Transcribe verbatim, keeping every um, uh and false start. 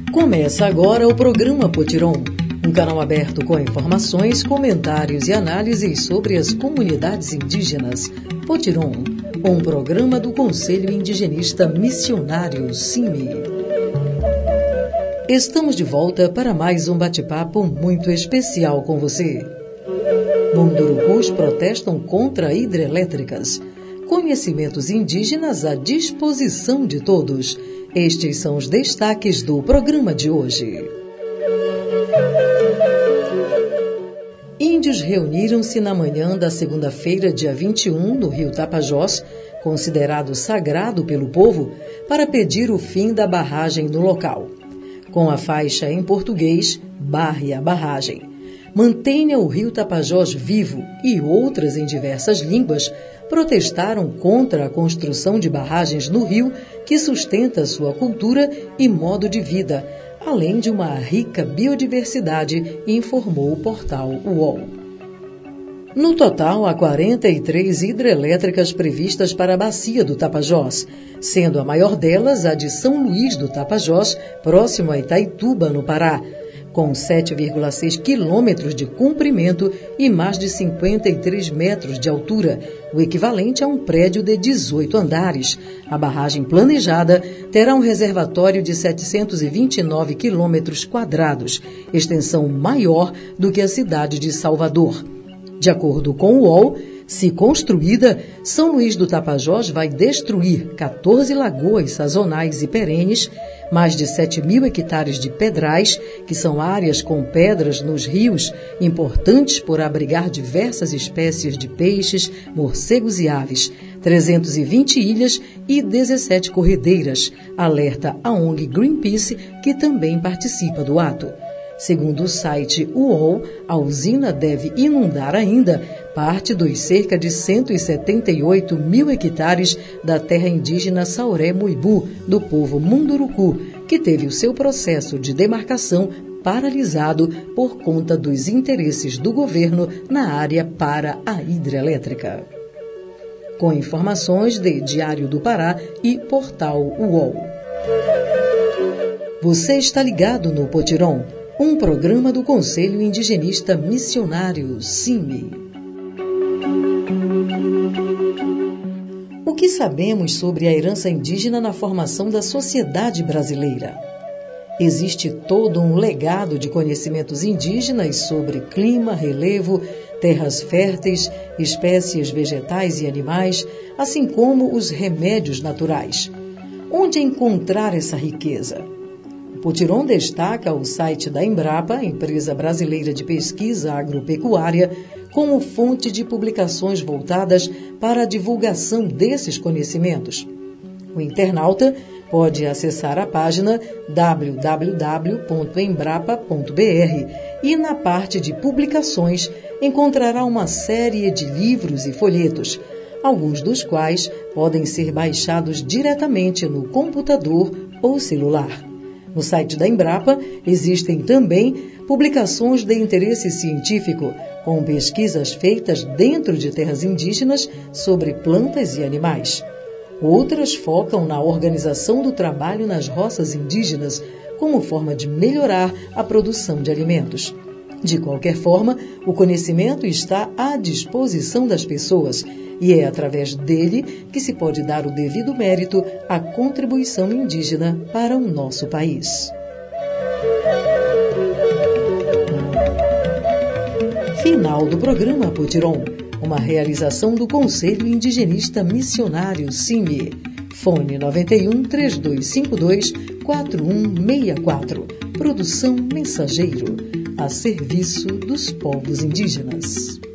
Começa agora o programa Potiron, um canal aberto com informações, comentários e análises sobre as comunidades indígenas. Potiron, um programa do Conselho Indigenista Missionário, C I M I. Estamos de volta para mais um bate-papo muito especial com você. Mundurucus protestam contra hidrelétricas. Conhecimentos indígenas à disposição de todos. Estes são os destaques do programa de hoje. Índios reuniram-se na manhã da segunda-feira, dia vinte e um, no rio Tapajós, considerado sagrado pelo povo, para pedir o fim da barragem no local. Com a faixa em português, barre a barragem. Mantenha o rio Tapajós vivo e outras em diversas línguas protestaram contra a construção de barragens no rio que sustenta sua cultura e modo de vida, além de uma rica biodiversidade, informou o portal U O L. No total, há quarenta e três hidrelétricas previstas para a bacia do Tapajós, sendo a maior delas a de São Luís do Tapajós, próximo a Itaituba, no Pará, com sete vírgula seis quilômetros de comprimento e mais de cinquenta e três metros de altura, o equivalente a um prédio de dezoito andares. A barragem planejada terá um reservatório de setecentos e vinte e nove quilômetros quadrados, extensão maior do que a cidade de Salvador. De acordo com o U O L, se construída, São Luís do Tapajós vai destruir quatorze lagoas sazonais e perenes, mais de sete mil hectares de pedrais, que são áreas com pedras nos rios, importantes por abrigar diversas espécies de peixes, morcegos e aves, trezentas e vinte ilhas e dezessete corredeiras, alerta a O N G Greenpeace, que também participa do ato. Segundo o site U O L, a usina deve inundar ainda parte dos cerca de cento e setenta e oito mil hectares da terra indígena Sauré-Muibu, do povo Munduruku, que teve o seu processo de demarcação paralisado por conta dos interesses do governo na área para a hidrelétrica. Com informações de Diário do Pará e Portal U O L. Você está ligado no Potiron, um programa do Conselho Indigenista Missionário, C I M I. O que sabemos sobre a herança indígena na formação da sociedade brasileira? Existe todo um legado de conhecimentos indígenas sobre clima, relevo, terras férteis, espécies vegetais e animais, assim como os remédios naturais. Onde encontrar essa riqueza? O Potiron destaca o site da Embrapa, empresa brasileira de pesquisa agropecuária, como fonte de publicações voltadas para a divulgação desses conhecimentos. O internauta pode acessar a página w w w ponto embrapa ponto b r e na parte de publicações encontrará uma série de livros e folhetos, alguns dos quais podem ser baixados diretamente no computador ou celular. No site da Embrapa existem também publicações de interesse científico, com pesquisas feitas dentro de terras indígenas sobre plantas e animais. Outras focam na organização do trabalho nas roças indígenas, como forma de melhorar a produção de alimentos. De qualquer forma, o conhecimento está à disposição das pessoas e é através dele que se pode dar o devido mérito à contribuição indígena para o nosso país. Final do programa Potiron, uma realização do Conselho Indigenista Missionário, C I M I. Fone nove um, três dois cinco dois, quatro um seis quatro. Produção Mensageiro, a serviço dos povos indígenas.